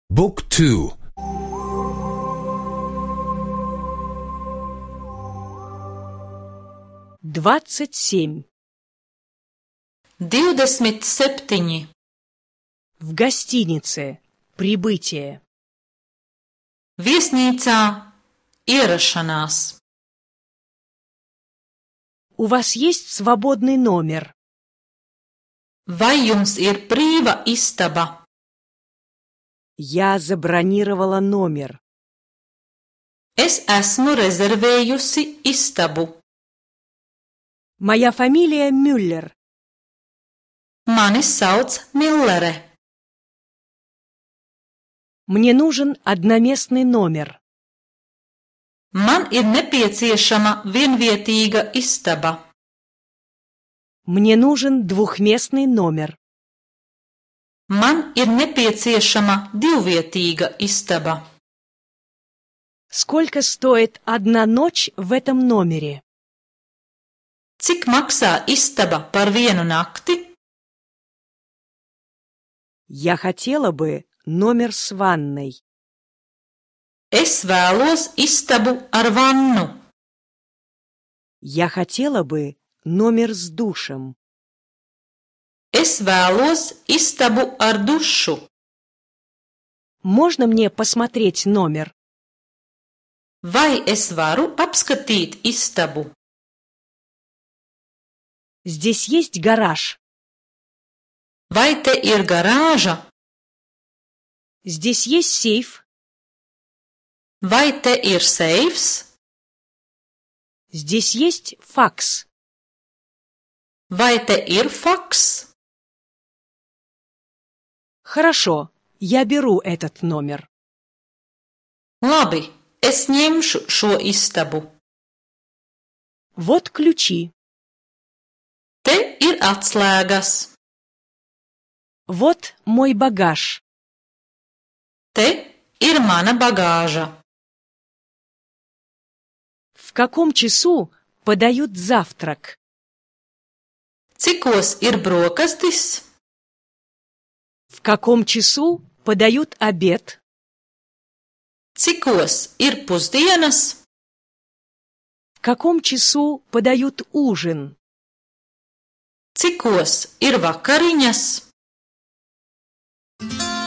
Book 2. 27. 27. В гостинице. Прибытие. Viesnīcā ierašanās. У вас есть свободный номер? Vai jums ir brīva istaba? Я забронировала номер. Es esmu rezervējusi istabu. Моя фамилия Мюллер. Mani sauc Millere. Мне нужен одноместный номер. Man ir nepieciešama vienvietīga istaba. Мне нужен двухместный номер. Man ir nepieciešama divvietīga istaba. Сколько стоит одна ночь в этом номере? Cik maksā istaba par vienu nakti? Я хотела бы номер с ванной. Es vēlos istabu ar vannu. Я хотела бы номер с душем. Es vēlos istabu ar dušu. Можно мне посмотреть номер? Vai es varu apskatīt istabu? Здесь есть гараж. Vai te ir garāža? Здесь есть сейф. Vai te ir seifs? Здесь есть факс. Vai te ir faks? Хорошо, я беру этот номер. Labi, es ņemšu šo istabu. Вот ключи. Te ir atslēgas. Вот мой багаж. Te ir mana bagāža. В каком часу подают завтрак? Cikos ir brokastis? В каком часу подают обед? Cikos ir pusdienas? В каком часу подают ужин? Cikos ir vakariņas?